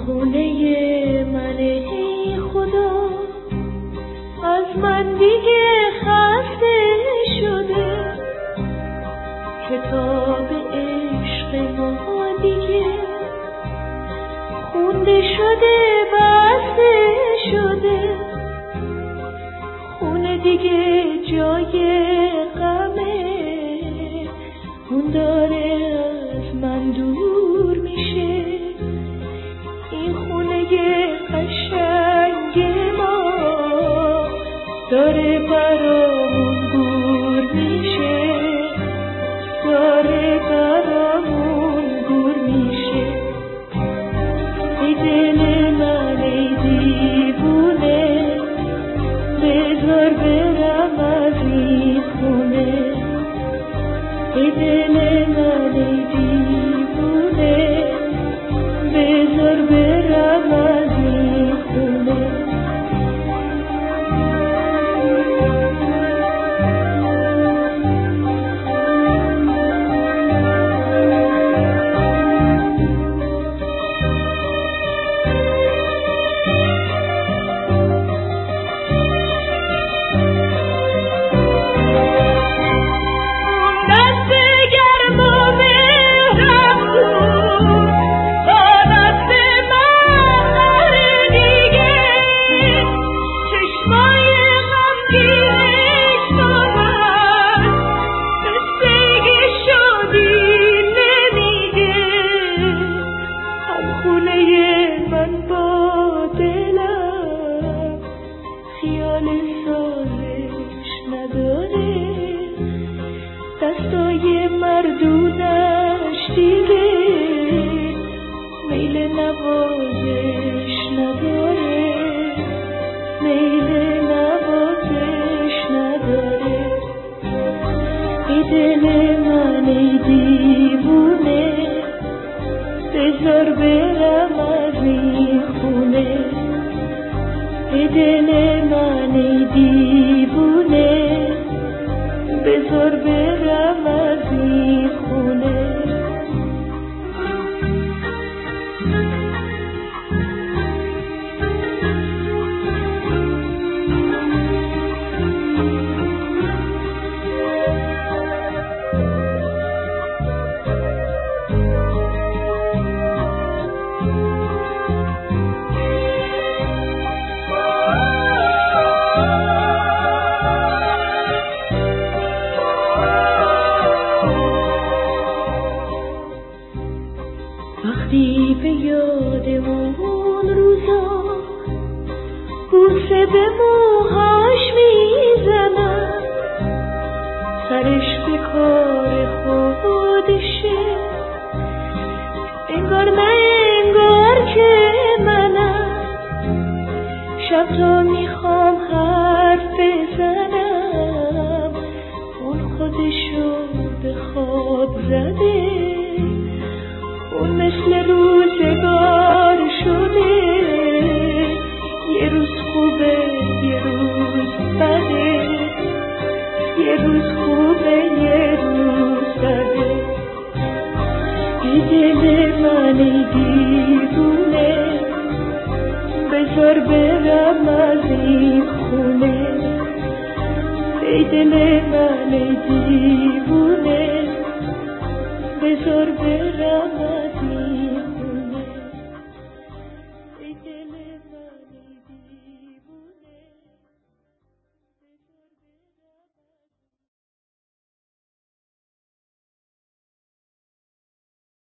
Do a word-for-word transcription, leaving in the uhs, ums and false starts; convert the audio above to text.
خونه من ای خدا از من دیگه خسته شده، کتاب عشق ما دیگه خونده شده بسته شده، خونه دیگه جای غمه، اون داره از من دور میشه، این خونه قشنگ ما داره برامون گور میشه، داره برامون گور میشه. ای دل من ای دیوونه، بذار برم از این خونه، ای دل من ای دیوونه، بذار برم از این خونه. دستای مردونش دیگه میل نوازش نداره، میل نوازش نداره. ای دل من ای دیوونه، بذار برم از این خونه، ای دل من ای دیوونه، بذار برم از این خونه. وقتی به یاد اون روزا بوسه به موهاش میزنم، سرش به کار خودشه، انگار نه انگار که منم، شب تا میخوام حرف بزنم، اون خودشو به خواب زده، اون مثل روزگار شده، یه روز خوبه یه روز بده، یه روز خوبه یه روز بده. ای دل من ای دیوونه، بذار برم از این خونه، ای دل من ای دیوونه، بذار برم از